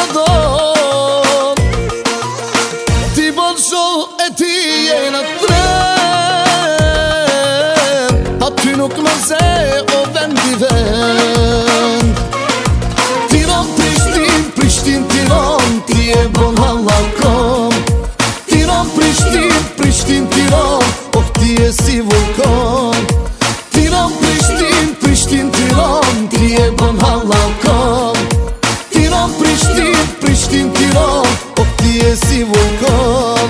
eksplodon. Ti bon shoh e ti je në tren, aty nuk më ze o vendi vend. Tiran, Prishtin, Prishtin, Tiran, ti e bon hallakon. Tiran, Prishtin, Prishtin, Tiran, oh ti e si vulkan. Tiran, Prishtin, Prishtin, Tiran, ti e bon hallakon. Tiran, Prishtin, Prishtin, Tiran, oh ti e si vulkan.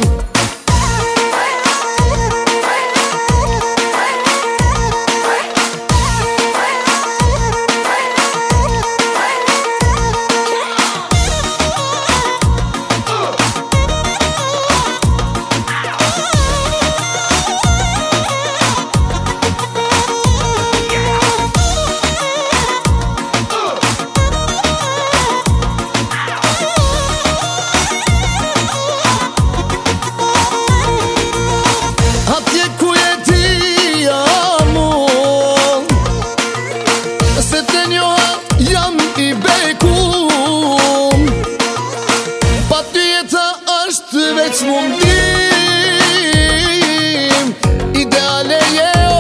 Mundim, ideale je o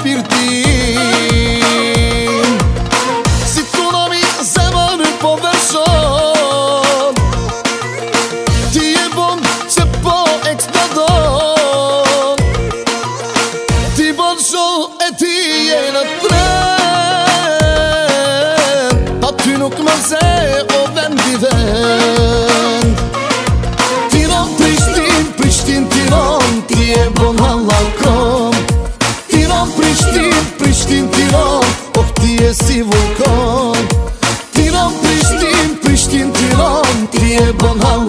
shpirtim. Si tsunami zemër po vërshon, ti e bon që po eksplodon. Ti bon shoh e ti je në tren, aty nuk më ze o vendi vend. Prishtin, Tiran, ti e bon hallakon. Tiran, Prishtin, Prishtin, Tiran, oh ti e si vulkan. Tiran, Prishtin, Prishtin, Tiran, ti e bon hallakon.